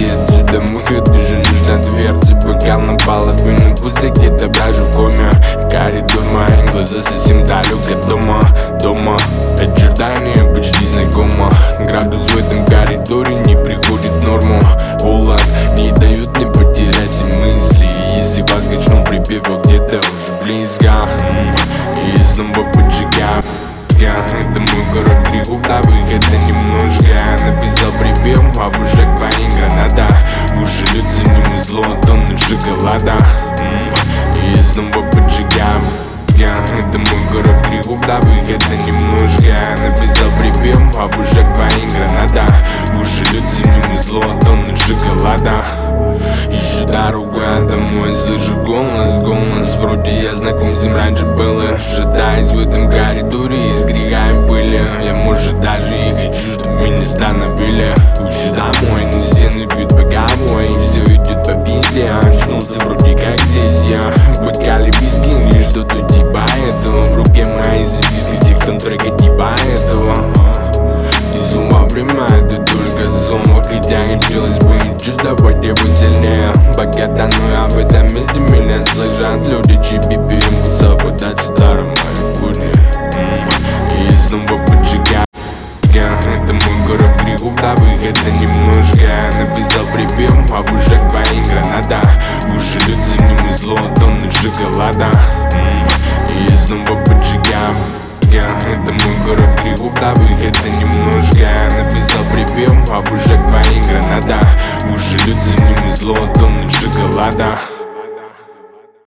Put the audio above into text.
уйти отсюда. Мухи даже лишь на дверце. Бокал наполовину пусто, где-то брожу в коме. Коридор, мои глаза совсем далек от дома. Ожидание почти знакомо. Градус в этом коридоре не приходит в норму. Улак не дает мне потерять все мысли. Если вас качнул припев, я где-то уже близко. И снова поджигаем. Это мой город грехов, до выхода немножко. Написал припев, об уже твои граната. Уже лед за ним и зло, тонны шоколада. И снова поджигаем. Это мой город грехов, до выхода немножко. Написал припев, об уже твои граната. Уже лед за ним и зло, тонны шоколада. Ищу дорогу домой, слышу голос. Вроде я знаком, с ним раньше было. Шатаясь в этом коридоре, из греха и пыли. Я, может, даже и хочу, чтоб меня остановили. Ищу домой, но стены бьют по головой. И все идет по пизде. Очнулся вроде как здесь я. В бокале виски, или что-то типа этого. В руке мои записки, с текстом трека типа этого. И снова время, это только слово. Хотя хотелось бы и чувствовать его сильнее. Пока тону я в этом месте, меня слышат люди, чьи BPM будут совпадать с ударом моих будней. И снова поджигаю. Это мой город грехов, до выхода немножко. Написал припев, об уже твои граната. Уже лед за ним и зло, тонны шоколада. И снова поджигаем. Это мой город грехов, до выхода немножко. Написал припев, об уже твои граната. Уже лед за ним и зло, тонны шоколада.